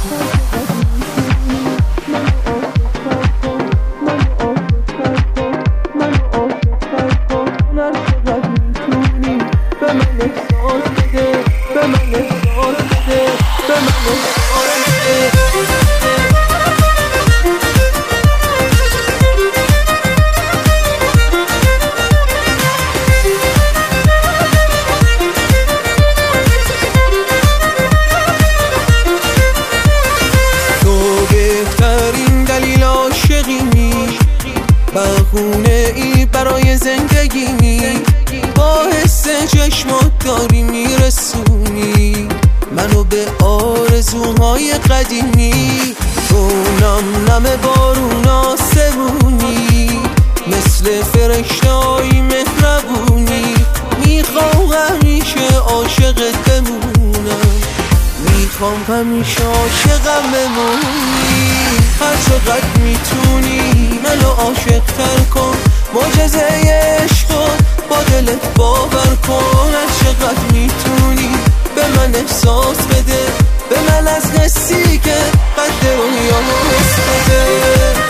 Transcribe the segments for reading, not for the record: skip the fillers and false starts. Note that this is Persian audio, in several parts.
بهونه ای برای زندگی با حس چشمات داری میرسونی منو به آرزوهای قدیمی. تو نم نم بارون آسمونی مثل فرشته‌های مهربونی. میخوام همیشه عاشقت بمونم، میخوام همیشه عاشقم بمونی. هر چقدر میتونی منو عاشق تر کن، معجزه عشقو با دلت باور کن. هر چقدر میتونی به من احساس بده، به من از حسی که قد رویا حس بده.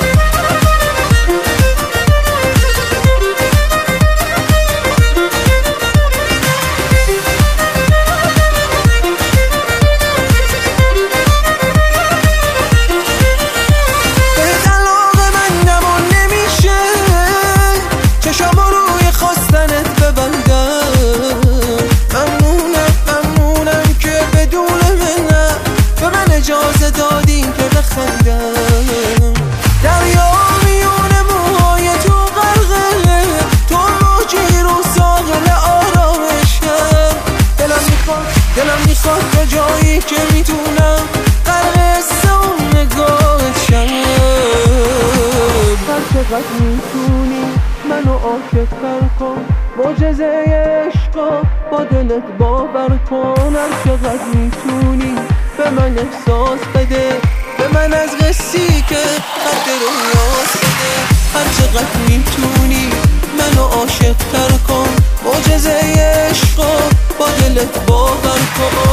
اجازه دادی که بخندم، دریا میون موهای تو غرقه، تو موجی رو ساحل آرامشم. دلم میخواد به جایی که میتونم غرق سون نگاهت شم. هر چقدر میتونی منو عاشق تر کن، معجزه عشقا با دلت باور کن. هر چقدر میتونی به من احساس بده، به من از قصی که قد رویاست بده. هر چقدر میتونی منو عاشق تر کن، معجزه عشقا با دلت باور کن.